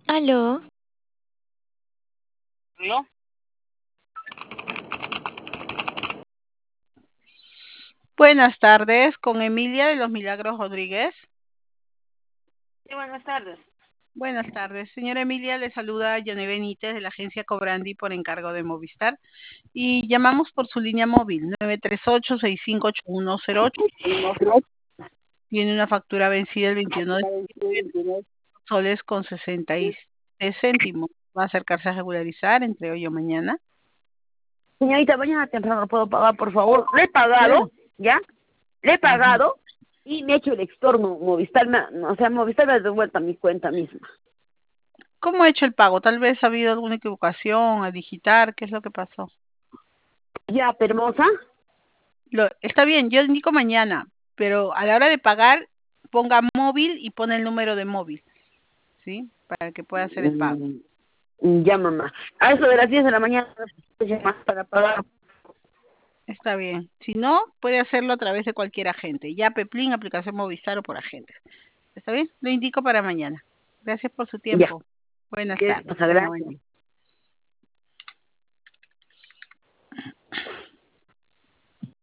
Aló, ¿No? Buenas tardes, con Emilia de los Milagros Rodríguez. Sí, buenas tardes. Buenas tardes, señora Emilia, le saluda Yane Benítez de la agencia Cobrandi por encargo de Movistar y llamamos por su línea móvil 938-658108. Tiene una factura vencida el 21 de soles con 63 céntimos. Va a acercarse a regularizar entre hoy o mañana. Señorita, mañana temprano no puedo pagar, por favor. Le he pagado, ¿ya? Le he Ujú. pagado y me he hecho el extorno. Movistar, Movistar me ha devuelto a mi cuenta misma. ¿Cómo ha hecho el pago? Tal vez ha habido alguna equivocación al digitar. ¿Qué es lo que pasó? Ya, pero hermosa. Está bien, yo indico mañana, pero a la hora de pagar, ponga móvil y pone el número de móvil, ¿sí? Para que pueda hacer el pago. Ya, mamá. A eso de las 10 de la mañana no puedo llamar para pagar. Está bien. Si no, puede hacerlo a través de cualquier agente. Ya Peplin, aplicación Movistar o por agentes. ¿Está bien? Lo indico para mañana. Gracias por su Ya. tiempo. Buenas ¿Qué tardes. pasa? Tenga buen Gracias. día.